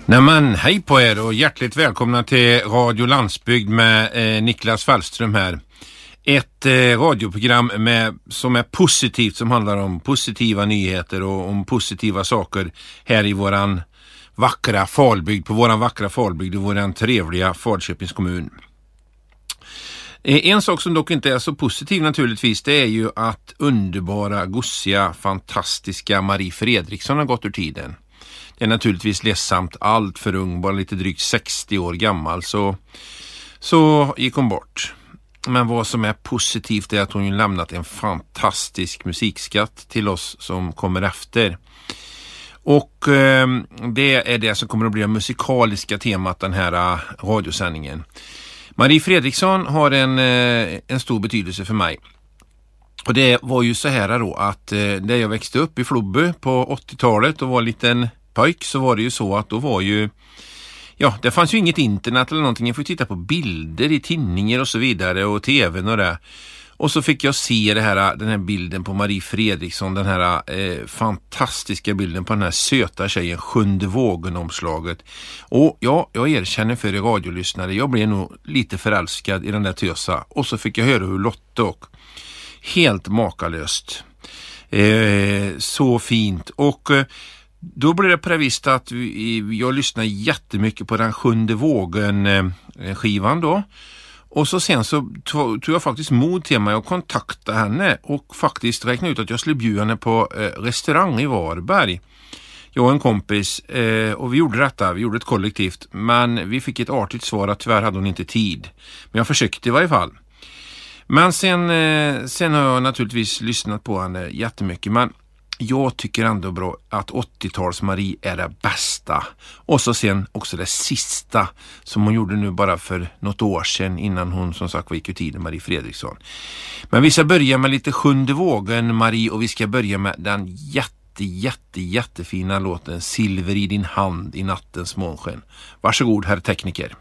Nej men, hej på er och hjärtligt välkomna till Radio Landsbygd med Niklas Wallström här. Ett radioprogram som är positivt, som handlar om positiva nyheter och om positiva saker här i våran vackra Falbygd, på våran vackra Falbygd och våran trevliga Falköpings kommun. En sak som dock inte är så positiv naturligtvis, det är ju att underbara, gossiga, fantastiska Marie Fredriksson har gått ur tiden. Det är naturligtvis ledsamt, allt för ung, bara lite drygt 60 år gammal, så gick hon bort. Men vad som är positivt är att hon lämnat en fantastisk musikskatt till oss som kommer efter. Och det är det som kommer att bli det musikaliska temat den här radiosändningen. Marie Fredriksson har en stor betydelse för mig. Och det var ju så här då att där jag växte upp i Flobby på 80-talet och var en liten pojk, så var det ju så att då var ju, ja, det fanns ju inget internet eller någonting. Jag fick titta på bilder i tidningar och så vidare och tvn och det. Och så fick jag se den här bilden på Marie Fredriksson, den här fantastiska bilden på den här söta tjejen, sjunde vågen-omslaget. Och ja, jag erkänner för er radiolyssnare, jag blev nog lite förälskad i den där tösa. Och så fick jag höra hur Lotte och helt makalöst. Så fint. Och då blev det på det viset att jag lyssnade jättemycket på den sjunde vågen-skivan då. Och så sen så tog jag faktiskt mod till mig och kontaktade henne och faktiskt räknade ut att jag skulle bjuda henne på restaurang i Varberg. Jag och en kompis, och vi gjorde detta, vi gjorde ett kollektivt, men vi fick ett artigt svar att tyvärr hade hon inte tid. Men jag försökte i varje fall. Men sen har jag naturligtvis lyssnat på henne jättemycket, men jag tycker ändå bra att 80-tals Marie är det bästa. Och så sen också det sista som hon gjorde nu bara för något år sedan innan hon som sagt gick ur tiden, Marie Fredriksson. Men vi ska börja med lite sjunde vågen Marie, och vi ska börja med den jättefina låten Silver i din hand i nattens månsken. Varsågod herr tekniker.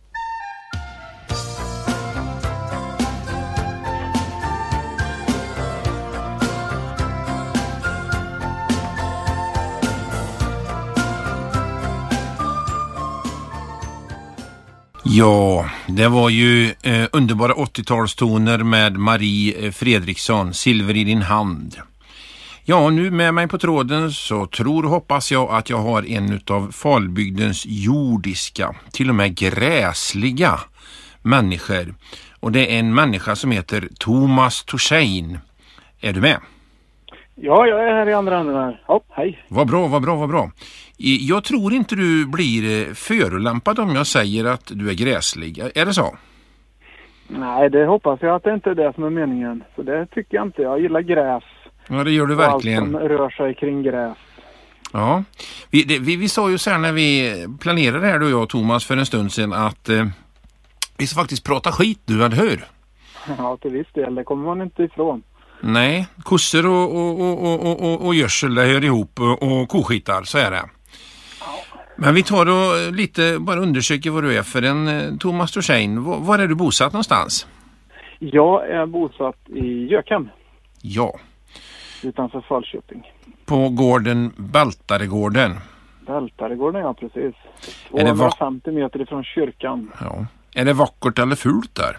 Ja, det var ju underbara 80-talstoner med Marie Fredriksson, Silver i din hand. Ja, nu med mig på tråden så tror och hoppas jag att jag har en av Falbygdens jordiska, till och med gräsliga människor. Och det är en människa som heter Thomas Torsein. Är du med? Ja, jag är här i andra änden här. Ja, hej. Vad bra. Jag tror inte du blir förolämpad om jag säger att du är gräslig. Är det så? Nej, det hoppas jag att det inte är det som är meningen. Så det tycker jag inte. Jag gillar gräs. Ja, det gör du verkligen. Allt som rör sig kring gräs. Ja, vi sa ju så här när vi planerade här, du och jag, Thomas, för en stund sedan att vi ska faktiskt prata skit, du, eller hur? Ja, till viss del. Det kommer man inte ifrån. Nej, kossor och görsel, det hör ihop, och koskitar, så är det. Men vi tar då lite, bara undersöker vad du är för en Thomas Torsein. Var är du bosatt någonstans? Jag är bosatt i Gökem. Ja. Utanför Falköping. På gården Baltaregården. Baltaregården, ja, precis. 250 meter ifrån kyrkan. Ja. Är det vackert eller fult där?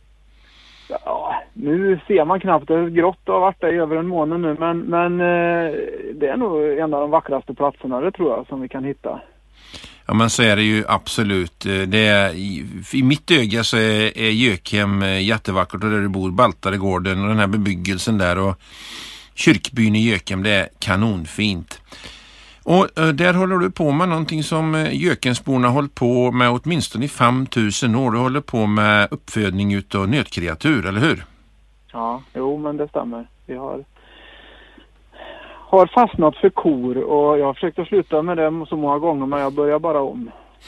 Ja, nu ser man knappt. Det är grått och har varit där i över en månad nu. Men det är nog en av de vackraste platserna, det tror jag, som vi kan hitta. Ja, men så är det ju absolut. Det är, i mitt öga så är Gökem jättevackert, och där du bor, Baltaregården och den här bebyggelsen där och kyrkbyn i Gökem, det är kanonfint. Och där håller du på med någonting som Gökensborna har hållit på med åtminstone i 5000 år. Du håller på med uppfödning utav nötkreatur, eller hur? Ja, jo, men det stämmer. Vi har fastnat för kor, och jag har försökt att sluta med det så många gånger, men jag börjar bara om.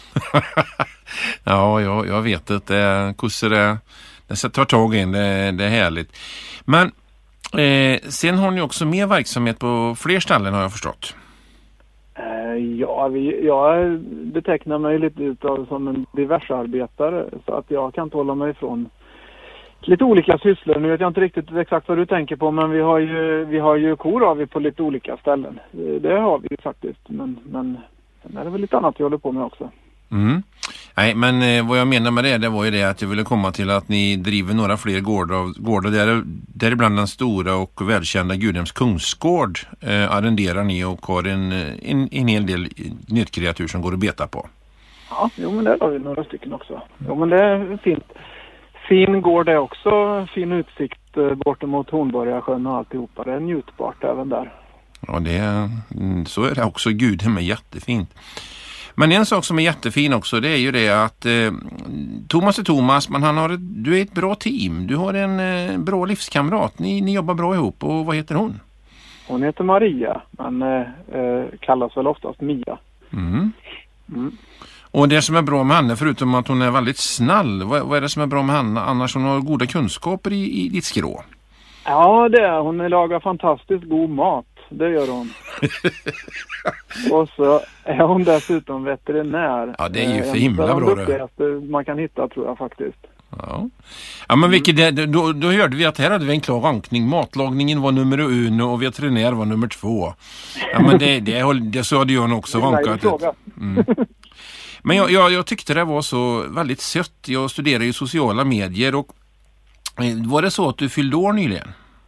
Ja, jag vet att kossor det tar tag in, det är härligt. Men sen har ni också mer verksamhet på fler ställen, har jag förstått. Ja, jag betecknar mig lite som en diversarbetare, så att jag kan inte hålla mig ifrån lite olika sysslor. Nu vet jag inte riktigt exakt vad du tänker på, men vi har ju kor på lite olika ställen. Det har vi faktiskt, men Sen är det väl lite annat jag håller på med också. Mm. Nej, men vad jag menar med det var ju det att jag ville komma till att ni driver några fler gårdar däribland den stora och välkända Gudhems Kungsgård arrenderar ni och har en hel del nötkreatur som går att beta på. Ja, jo men där har vi några stycken också. Jo men det är fint. Fin gård är också, fin utsikt bortemot Hornborgasjön och alltihopa. Det är njutbart även där. Ja, så är det också. Gudhem är jättefint. Men en sak som är jättefin också, det är ju det att Thomas är Thomas, men du är ett bra team. Du har en bra livskamrat. Ni jobbar bra ihop. Och vad heter hon? Hon heter Maria, men kallas väl oftast Mia. Mm. Och det som är bra med henne, förutom att hon är väldigt snäll, vad är det som är bra med henne? Annars hon har goda kunskaper i ditt skrå. Ja, det är hon. Lagar fantastiskt god mat. Det gör hon. Och så är hon dessutom veterinär. Ja, det är ju för himla bra det. Man kan hitta, tror jag faktiskt. Ja, men då hörde vi att här hade vi en klar rankning. Matlagningen var nummer 1 och veterinär var nummer 2. Ja, men det så hade jag också rankat. Men jag tyckte det var så väldigt sött. Jag studerar ju sociala medier och var det så att du fyllde år nyligen?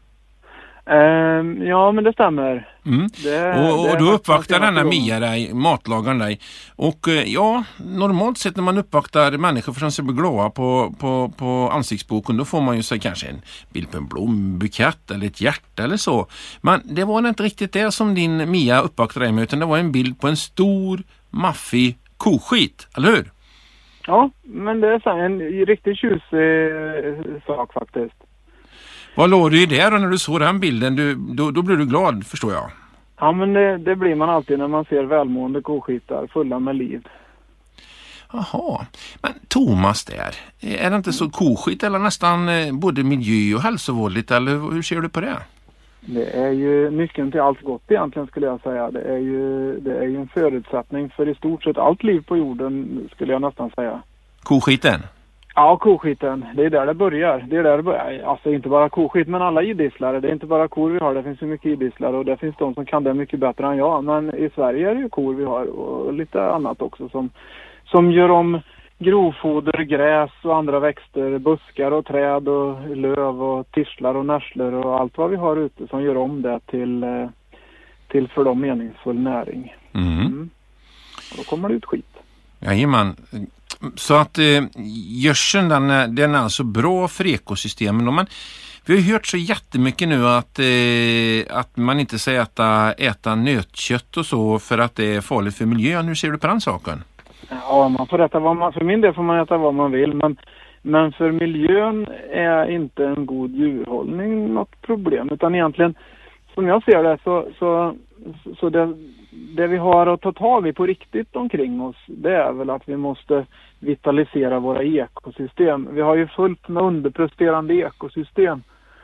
Ja, men det stämmer. Och då uppvaktar denna Mia dig, matlagaren dig. Och normalt sett när man uppvaktar människor för att se glada på ansiktsboken, då får man ju sig kanske en bild på en blombukett eller ett hjärta eller så. Men det var inte riktigt det som din Mia uppvaktade dig med, utan det var en bild på en stor, maffig koskit, eller hur? Ja, men det är en riktigt tjusig sak faktiskt. Vad låg du i det då när du såg den bilden? Då blev du glad, förstår jag. Ja, men det blir man alltid när man ser välmående koskitar fulla med liv. Jaha, men Thomas där, är det inte så koskit eller nästan både miljö- och hälsovårdligt, eller hur ser du på det? Det är ju nyckeln till allt gott egentligen, skulle jag säga. Det är ju en förutsättning för i stort sett allt liv på jorden, skulle jag nästan säga. Koskiten? Ja, koskiten. Det är där det börjar. Alltså inte bara koskit, men alla idisslare. Det är inte bara kor vi har, det finns ju mycket idisslare och det finns de som kan det mycket bättre än jag. Men i Sverige är det ju kor vi har och lite annat också som gör om grovfoder, gräs och andra växter, buskar och träd och löv och tisslar och närslar och allt vad vi har ute som gör om det till för dem meningsfull näring. Och då kommer det ut skit. Jajamän. Så att gödseln den är alltså bra för ekosystemen. Men vi har hört så jättemycket nu att man inte ska äta nötkött och så för att det är farligt för miljön. Hur ser du på den saken? Ja, man får äta för min del får man äta vad man vill, men för miljön är inte en god djurhållning något problem, utan egentligen som jag ser det så det vi har att ta tag i på riktigt omkring oss, det är väl att vi måste vitalisera våra ekosystem. Vi har ju fullt med underpresterande ekosystem.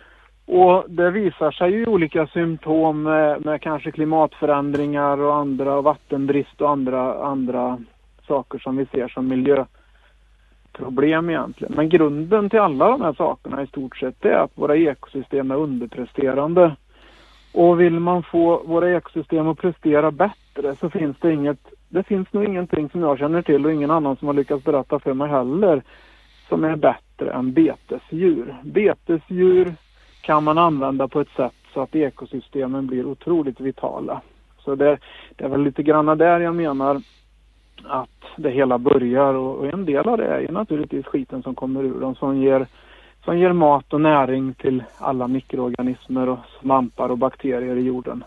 Och det visar sig ju olika symptom med kanske klimatförändringar och andra vattenbrist och andra saker som vi ser som miljöproblem egentligen. Men grunden till alla de här sakerna i stort sett är att våra ekosystem är underpresterande. Och vill man få våra ekosystem att prestera bättre så finns det finns nog ingenting som jag känner till och ingen annan som har lyckats berätta för mig heller som är bättre än betesdjur. Betesdjur kan man använda på ett sätt så att ekosystemen blir otroligt vitala. Så det är väl lite grann där jag menar att det hela börjar och en del av det är ju naturligtvis skiten som kommer ur dem som ger mat och näring till alla mikroorganismer och svampar och bakterier i jorden.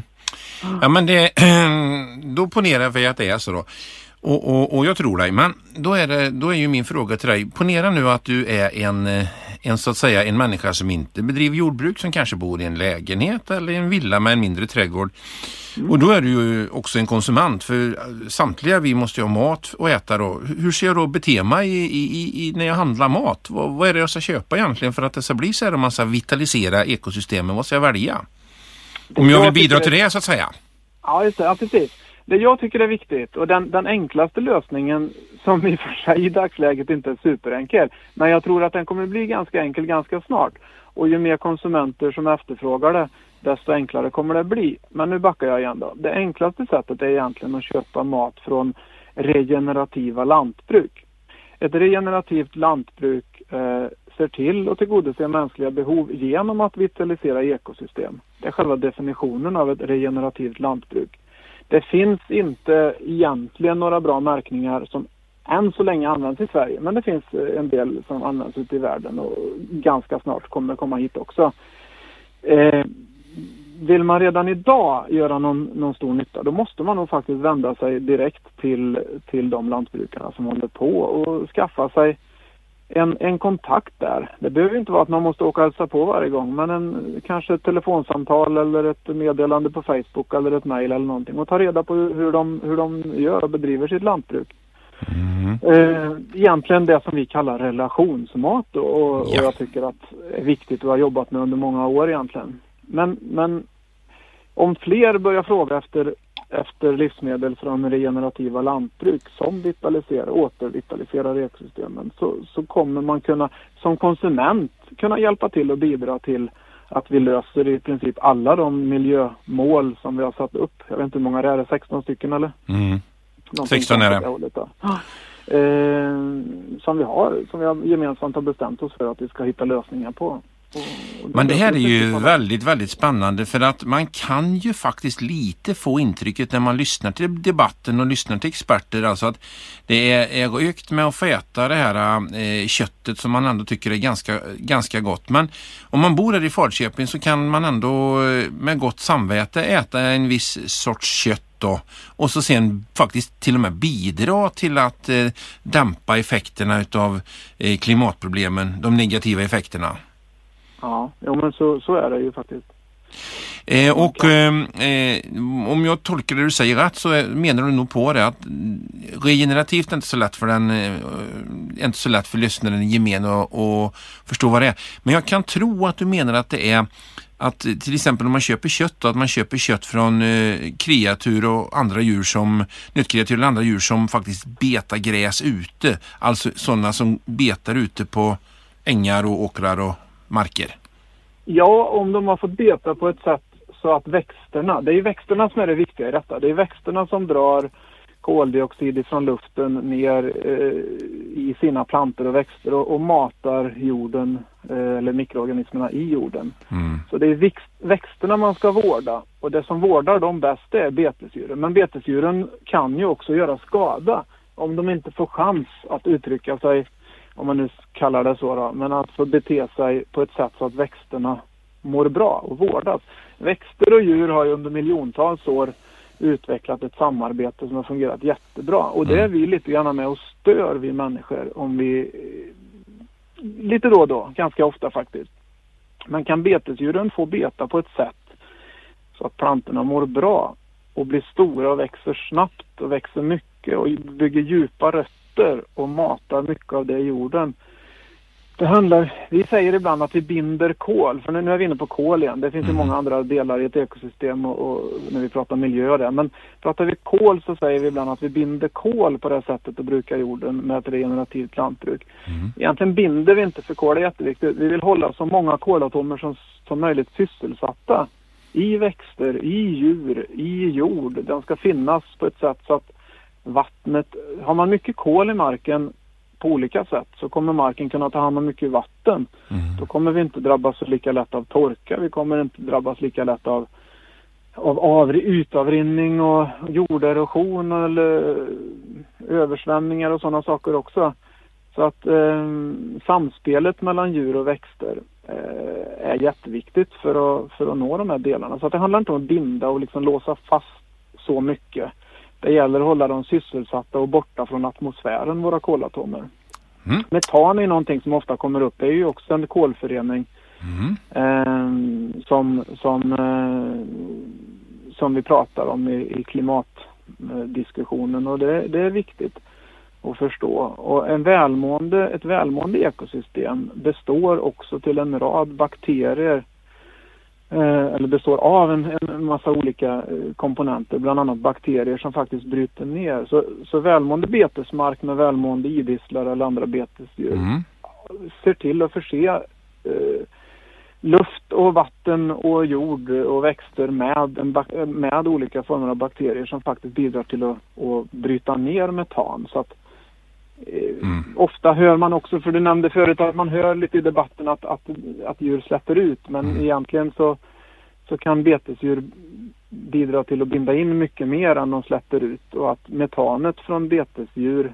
Ja, men då ponerar vi att det är så då. Och jag tror dig, men då är ju min fråga till dig. Ponera nu att du är en så att säga en människa som inte bedriver jordbruk, som kanske bor i en lägenhet eller en villa med en mindre trädgård. Och då är du ju också en konsument, för samtliga vi måste ju ha mat och äta då. Hur ser jag då bete mig när jag handlar mat? Vad är det jag ska köpa egentligen för att det ska bli så här om man ska vitalisera ekosystemen? Vad ska jag välja? Om jag vill bidra till det så att säga. Ja, just det. Ja, precis. Det jag tycker är viktigt och den enklaste lösningen som i och för sig i dagsläget inte är superenkel, men jag tror att den kommer bli ganska enkel ganska snart. Och ju mer konsumenter som efterfrågar det, desto enklare kommer det bli. Men nu backar jag igen då. Det enklaste sättet är egentligen att köpa mat från regenerativa lantbruk. Ett regenerativt lantbruk ser till att tillgodose mänskliga behov genom att vitalisera ekosystem. Det är själva definitionen av ett regenerativt lantbruk. Det finns inte egentligen några bra märkningar som än så länge används i Sverige. Men det finns en del som används ute i världen och ganska snart kommer komma hit också. Vill man redan idag göra någon stor nytta, då måste man nog faktiskt vända sig direkt till de lantbrukarna som håller på och skaffa sig en kontakt där. Det behöver inte vara att man måste åka och hälsa på varje gång, men kanske ett telefonsamtal eller ett meddelande på Facebook eller ett mejl eller någonting och ta reda på hur de gör och bedriver sitt lantbruk. Egentligen det som vi kallar relationsmat och jag tycker att det är viktigt och har jobbat med under många år egentligen. Men om fler börjar fråga efter livsmedel från regenerativa lantbruk som återvitaliserar ekosystemen så kommer man som konsument kunna hjälpa till och bidra till att vi löser i princip alla de miljömål som vi har satt upp. Jag vet inte hur många det är, 16 stycken eller? 16 är det. Som vi gemensamt har bestämt oss för att vi ska hitta lösningar på. Men det här är ju väldigt, väldigt spännande för att man kan ju faktiskt lite få intrycket när man lyssnar till debatten och lyssnar till experter, alltså att det är ökt med att få äta det här köttet som man ändå tycker är ganska gott. Men om man bor här i Falköping så kan man ändå med gott samvete äta en viss sorts kött då, och så sen faktiskt till och med bidra till att dämpa effekterna utav klimatproblemen, de negativa effekterna. Ja, men så är det ju faktiskt. Om jag tolkar det du säger rätt så menar du nog på det att regenerativt är inte så lätt för lyssnaren i gemen och förstå vad det är. Men jag kan tro att du menar att det är att till exempel om man köper kött då, att man köper kött från kreatur och andra djur som nötkreatur eller andra djur som faktiskt betar gräs ute. Alltså sådana som betar ute på ängar och åkrar och marker. Ja, om de har fått beta på ett sätt så att växterna, det är växterna som är det viktiga i detta. Det är växterna som drar koldioxid från luften ner i sina plantor och växter och matar jorden eller mikroorganismerna i jorden. Så det är växterna man ska vårda och det som vårdar dem bäst är betesdjuren. Men betesdjuren kan ju också göra skada om de inte får chans att uttrycka sig, om man nu kallar det så då, men att få bete sig på ett sätt så att växterna mår bra och vårdas. Växter och djur har ju under miljontals år utvecklat ett samarbete som har fungerat jättebra. Och det är vi lite grann med och stör vi människor om vi lite då och då, ganska ofta faktiskt. Men kan betesdjuren få beta på ett sätt så att plantorna mår bra och blir stora och växer snabbt och växer mycket och bygger djupa rötter och matar mycket av det i jorden. Vi säger ibland att vi binder kol, för nu är vi inne på kol igen. Det finns ju många andra delar i ett ekosystem och när vi pratar miljö och det. Men pratar vi kol så säger vi ibland att vi binder kol på det här sättet att bruka jorden med ett regenerativt lantbruk. Egentligen binder vi inte, för kol är jätteviktigt. Vi vill hålla så många kolatomer som möjligt sysselsatta i växter, i djur, i jord. Den ska finnas på ett sätt så att vattnet, har man mycket kol i marken på olika sätt så kommer marken kunna ta hand om mycket vatten. Då kommer vi inte drabbas så lika lätt av torka. Vi kommer inte drabbas lika lätt av ytavrinning och jorderosion eller översvämningar och sådana saker också. Så att samspelet mellan djur och växter är jätteviktigt för att nå de här delarna. Så att det handlar inte om att binda och liksom låsa fast så mycket. Det gäller att hålla dem sysselsatta och borta från atmosfären, våra kolatomer. Metan är någonting som ofta kommer upp. Det är ju också en kolförening som vi pratar om i klimatdiskussionen. Och det är viktigt att förstå. Och ett välmående ekosystem består också till en rad bakterier, eller består av en massa olika komponenter, bland annat bakterier som faktiskt bryter ner. Så välmående betesmark med välmående idisslar eller andra betesdjur ser till att förse luft och vatten och jord och växter med olika former av bakterier som faktiskt bidrar till att bryta ner metan. Så att ofta hör man också, för du nämnde förut att man hör lite i debatten att djur släpper ut, men egentligen så kan betesdjur bidra till att binda in mycket mer än de släpper ut, och att metanet från betesdjur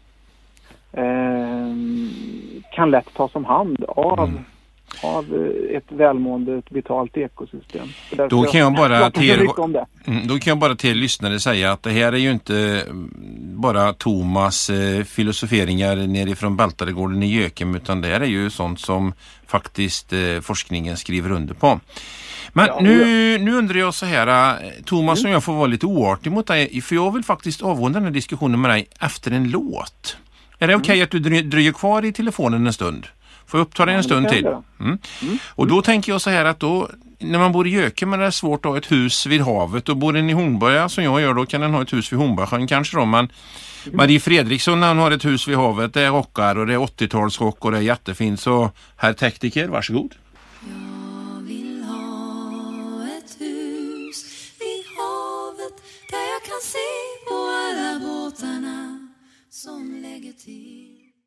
kan lätt tas om hand av ett välmående, ett vitalt ekosystem. Då kan jag bara till lyssnare säga att det här är ju inte bara Thomas filosoferingar nerifrån Baltaregården i Gökem, utan det här är ju sånt som faktiskt forskningen skriver under på. Men nu undrar jag så här, Thomas, om jag får vara lite oartig mot dig, för jag vill faktiskt avrunda den här diskussionen med dig efter en låt. Är det okej att du dröjer kvar i telefonen en stund? Får jag uppta dig en stund till? Och då tänker jag så här att då, när man bor i Gökem är det svårt att ha ett hus vid havet, och bor den i Hornborga som jag gör, då kan den ha ett hus vid Hornborgasjön kanske då, men Marie Fredriksson, när hon har ett hus vid havet, det är rockar och det är 80-talsrock och det är jättefint, så herr tekniker, varsågod. Jag vill ha ett hus vid havet där jag kan se på alla båtarna som lägger till.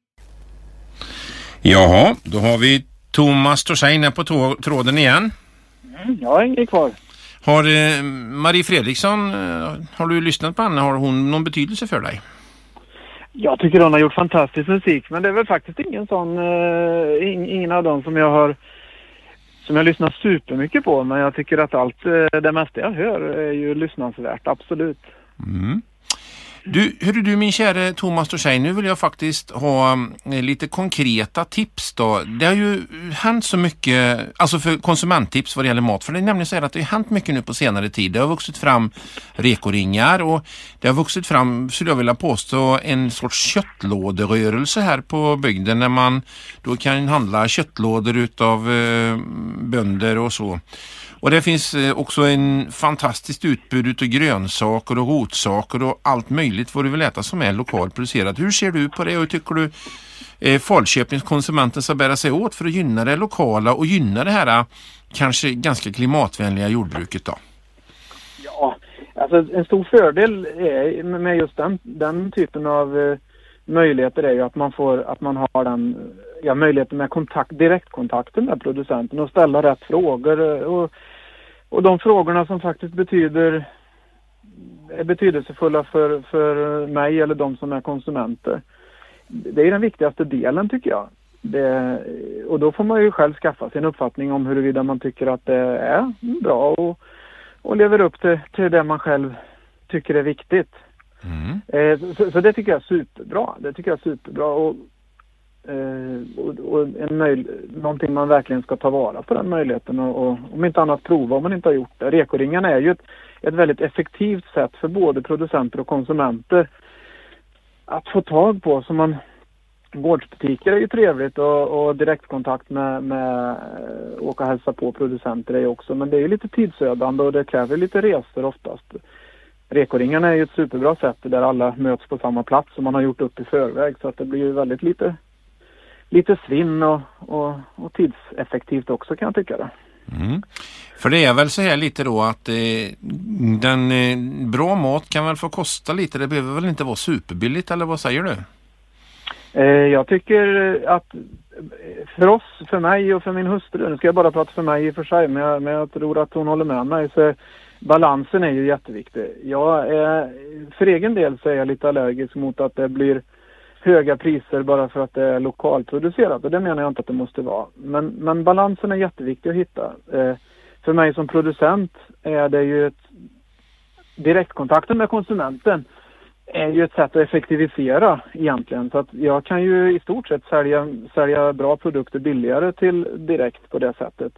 Jaha, då har vi Thomas Torsein på tråden igen. Jag hänger kvar. Har Marie Fredriksson, har du lyssnat på henne? Har hon någon betydelse för dig? Jag tycker hon har gjort fantastisk musik, men det är väl faktiskt ingen av dem som jag lyssnar supermycket på, men jag tycker att det mesta jag hör är ju lyssnansvärt, absolut. Du min kära Thomas Torsein, nu vill jag faktiskt ha lite konkreta tips då. Det har ju hänt så mycket, alltså för konsumenttips vad det gäller mat, för det är nämligen så här att det har hänt mycket nu på senare tid. Det har vuxit fram rekoringar och det har vuxit fram, skulle jag vilja påstå, en sorts köttlåderörelse här på bygden, när man då kan handla köttlådor utav bönder och så. Och det finns också en fantastiskt utbud utav grönsaker och rotsaker och allt möjligt vad du vill äta som är lokalproducerat. Hur ser du på det, och tycker du Falköpings konsumenten ska bära sig åt för att gynna det lokala och gynna det här kanske ganska klimatvänliga jordbruket då? Ja, alltså en stor fördel med just den typen av möjligheter är ju att man har den möjligheten med direktkontakten med producenten och ställa rätt frågor, och de frågorna som faktiskt är betydelsefulla för mig eller de som är konsumenter. Det är den viktigaste delen, tycker jag. Och då får man ju själv skaffa sin uppfattning om huruvida man tycker att det är bra och lever upp till det man själv tycker är viktigt. Så det tycker jag är superbra. Och någonting man verkligen ska ta vara på den möjligheten och om inte annat prova om man inte har gjort det. Rekoringarna är ju ett väldigt effektivt sätt för både producenter och konsumenter att få tag på. Så gårdsbutiker är ju trevligt och direktkontakt med åka och hälsa på producenter är ju också, men det är ju lite tidsödande och det kräver lite resor oftast. Rekoringarna är ju ett superbra sätt där alla möts på samma plats som man har gjort upp i förväg, så att det blir ju väldigt lite svinn och tidseffektivt också, kan jag tycka det. För det är väl så här lite då att bra mat kan väl få kosta lite, det behöver väl inte vara superbilligt, eller vad säger du? Jag tycker att för mig och för min hustru, nu ska jag bara prata för mig i och för sig, men jag tror att hon håller med mig, så balansen är ju jätteviktig. För egen del så är jag lite allergisk mot att det blir höga priser bara för att det är lokalproducerat, och det menar jag inte att det måste vara. Men balansen är jätteviktig att hitta. För mig som producent är det ju direktkontakten med konsumenten är ju ett sätt att effektivisera egentligen. Så att jag kan ju i stort sett sälja bra produkter billigare till direkt på det sättet.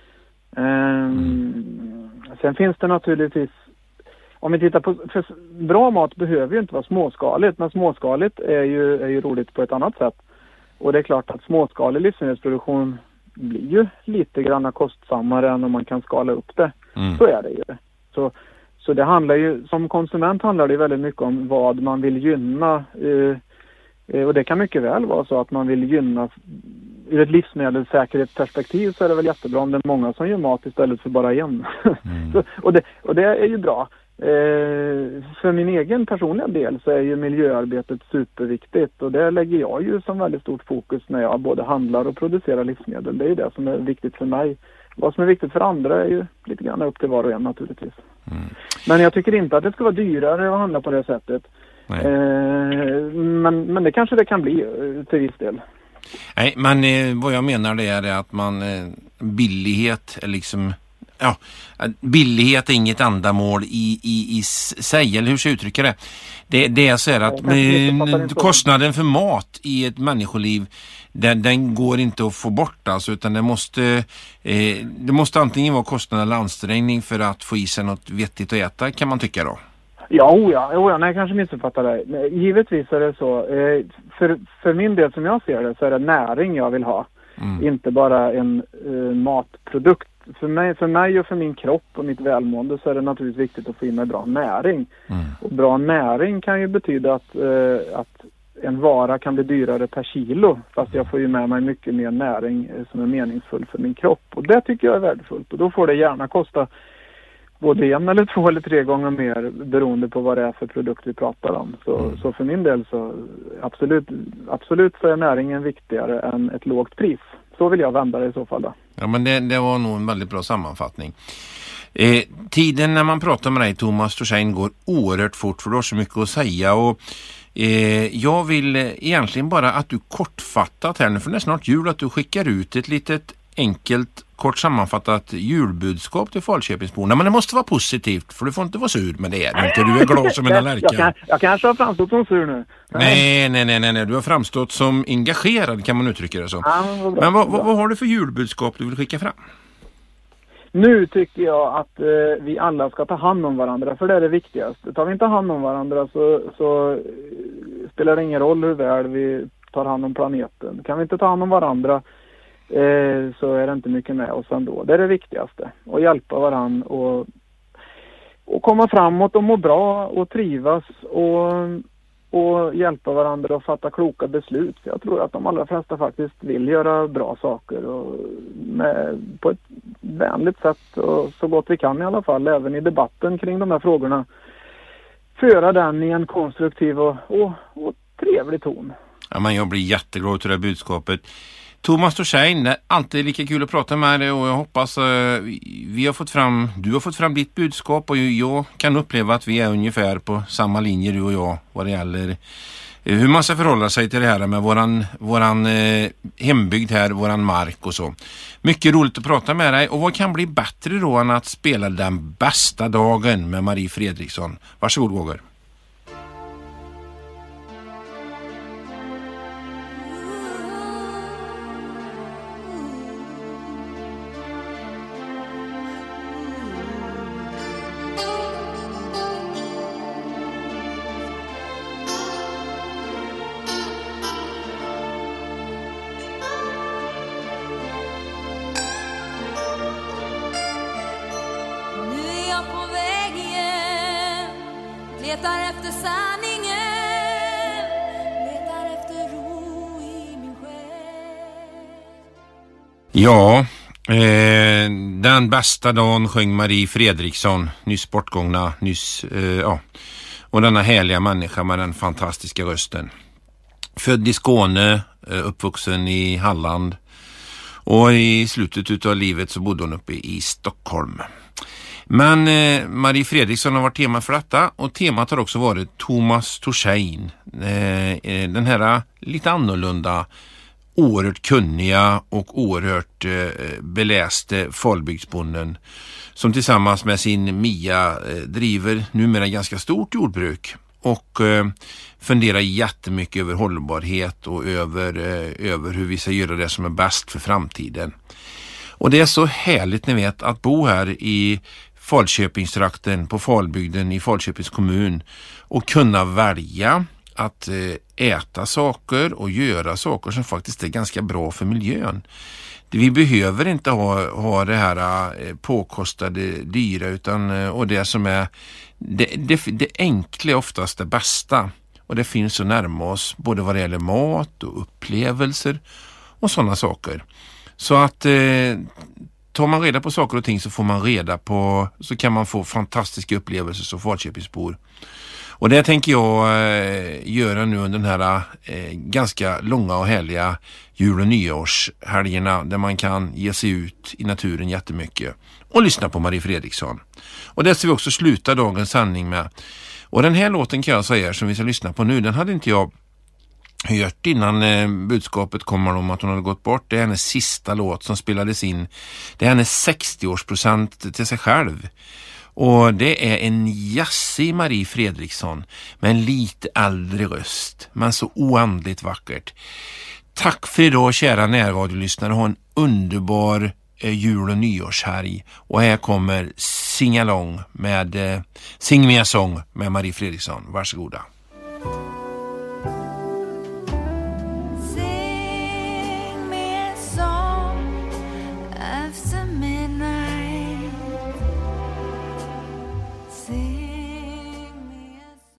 Sen finns det naturligtvis, om vi tittar på, för bra mat behöver ju inte vara småskaligt, men småskaligt är ju roligt på ett annat sätt. Och det är klart att småskalig livsmedelsproduktion blir ju lite grann kostsammare än om man kan skala upp det. Så är det ju. Så det handlar ju, som konsument handlar det väldigt mycket om vad man vill gynna Och det kan mycket väl vara så att man vill gynna, ur ett livsmedelssäkerhetsperspektiv så är det väl jättebra om det är många som gör mat istället för bara en. och det är ju bra. För min egen personliga del så är ju miljöarbetet superviktigt, och det lägger jag ju som väldigt stort fokus när jag både handlar och producerar livsmedel. Det är ju det som är viktigt för mig. Vad som är viktigt för andra är ju lite grann upp till var och en naturligtvis. Men jag tycker inte att det ska vara dyrare att handla på det sättet. Men det kanske det kan bli till viss del. Nej, men vad jag menar det är att man billighet är liksom, ja, billighet är inget ändamål i sig, eller hur ska jag uttrycka det? Det är så här att kostnaden för mat i ett människoliv, den går inte att få bort alltså, utan det måste antingen vara kostnad eller ansträngning för att få i sig något vettigt att äta, kan man tycka då. Ja, nej, jag kanske missuppfattar det. Givetvis är det så. För min del, som jag ser det, så är det näring jag vill ha. Inte bara en matprodukt. För mig och för min kropp och mitt välmående så är det naturligtvis viktigt att få in en bra näring. Och bra näring kan ju betyda att en vara kan bli dyrare per kilo, fast jag får ju med mig mycket mer näring som är meningsfull för min kropp. Och det tycker jag är värdefullt. Och då får det gärna kosta både 1 eller 2 eller 3 gånger mer beroende på vad det är för produkt vi pratar om. Så för min del så absolut så är näringen viktigare än ett lågt pris. Så vill jag vända det i så fall då. Ja, men det var nog en väldigt bra sammanfattning. Tiden när man pratar med dig, Thomas Torssell, går oerhört fort, för du har så mycket att säga, och jag vill egentligen bara att du kortfattat här nu, för det är snart jul, att du skickar ut ett litet enkelt, kort sammanfattat julbudskap till Falköpingsborna. Men det måste vara positivt, för du får inte vara sur med det. Du är glad som en allergiker. Jag kanske har framstått som sur nu. Nej. Du har framstått som engagerad, kan man uttrycka det så. Men vad har du för julbudskap du vill skicka fram? Nu tycker jag att vi alla ska ta hand om varandra, för det är det viktigaste. Tar vi inte hand om varandra så spelar det ingen roll hur väl vi tar hand om planeten. Kan vi inte ta hand om varandra så är det inte mycket med oss ändå. Det är det viktigaste. Att hjälpa varandra och komma framåt och må bra och trivas och hjälpa varandra att fatta kloka beslut. För jag tror att de allra flesta faktiskt vill göra bra saker och på ett vänligt sätt, och så gott vi kan i alla fall, även i debatten kring de här frågorna. Föra den i en konstruktiv och trevlig ton. Ja, men jag blir jätteglad till det budskapet. Thomas Torssell, det är alltid lika kul att prata med dig, och jag hoppas du har fått fram ditt budskap, och jag kan uppleva att vi är ungefär på samma linje, du och jag, vad det gäller hur man ska förhålla sig till det här med våran hembygd här, våran mark och så. Mycket roligt att prata med dig, och vad kan bli bättre då än att spela Den bästa dagen med Marie Fredriksson. Varsågod, Roger. Letar efter sanningen, letar efter ro i min själ. Ja, Den bästa dagen sjöng Marie Fredriksson, nyss bortgångna, och denna härliga människa med den fantastiska rösten. Född i Skåne, uppvuxen i Halland, och i slutet av livet så bodde hon uppe i Stockholm. Men Marie Fredriksson har varit tema för detta, och temat har också varit Thomas Torssell. Den här lite annorlunda, oerhört kunniga och oerhört beläste Falbygdsbonden, som tillsammans med sin Mia driver numera ganska stort jordbruk och funderar jättemycket över hållbarhet och över hur vi ska göra det som är bäst för framtiden. Och det är så härligt, ni vet, att bo här i Falköpingstrakten, på Falbygden i Falköpings kommun, och kunna välja att äta saker och göra saker som faktiskt är ganska bra för miljön. Vi behöver inte ha det här påkostade dyra, utan och det som är det enkla är oftast det bästa. och det finns så närma oss både vad det gäller mat och upplevelser och sådana saker. Så att tar man reda på saker och ting så så kan man få fantastiska upplevelser som Falköpingsbor. Och det tänker jag göra nu under den här ganska långa och härliga jul- och nyårshelgerna där man kan ge sig ut i naturen jättemycket och lyssna på Marie Fredriksson. Och det ska vi också sluta dagens sanning med. Och den här låten kan jag säga som vi ska lyssna på nu, den hade inte jag hört innan budskapet kommer om att hon hade gått bort. Det är hennes sista låt som spelades in. Det är hennes 60-årspresent till sig själv. Och det är en jassig Marie Fredriksson med en lite äldre röst, men så oändligt vackert. Tack för idag kära närradiolyssnare. Ha en underbar jul- och nyårshelg. Och här kommer Sing Along med Sing Me a Song med Marie Fredriksson. Varsågoda.